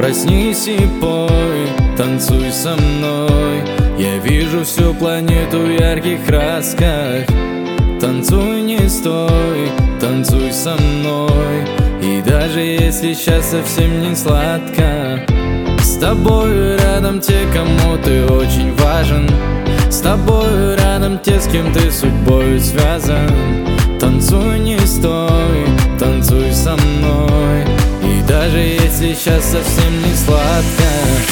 Проснись и пой, танцуй со мной. Я вижу всю планету в ярких красках. Танцуй, не стой, танцуй со мной. И даже если сейчас совсем не сладко, с тобой рядом те, кому ты очень важен. С тобой рядом те, с кем ты судьбой связан. Танцуй, не стой, танцуй со мной. И даже если сейчас совсем не сладко,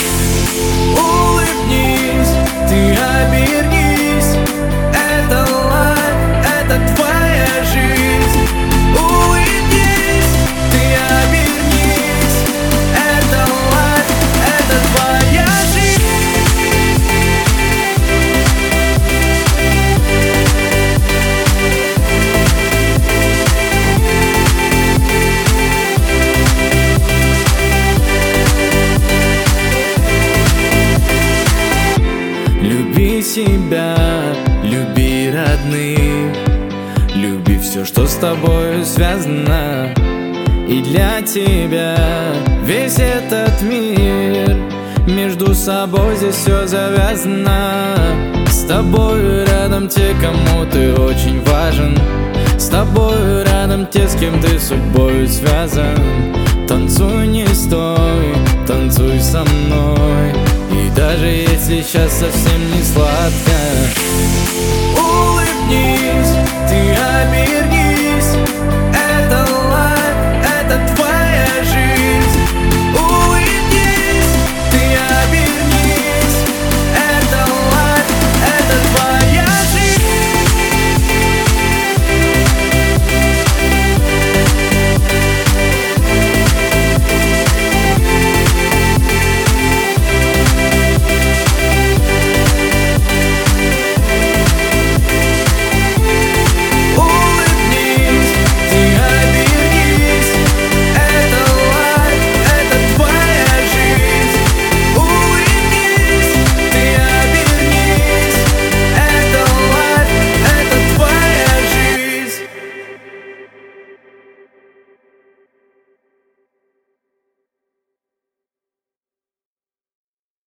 улыбнись, ты обернись. Это лайф, это твоя жизнь. Улыбнись, ты обернись. Это лайф, это твоя жизнь. Люби себя, люби родных, люби все, что с тобой связано. И для тебя весь этот мир, между собой здесь все завязано. С тобой рядом те, кому ты очень важен. С тобой рядом те, с кем ты судьбой связан. Танцуй, не стой, танцуй со мной. И даже если сейчас совсем не сладко, улыбнись, ты обернись.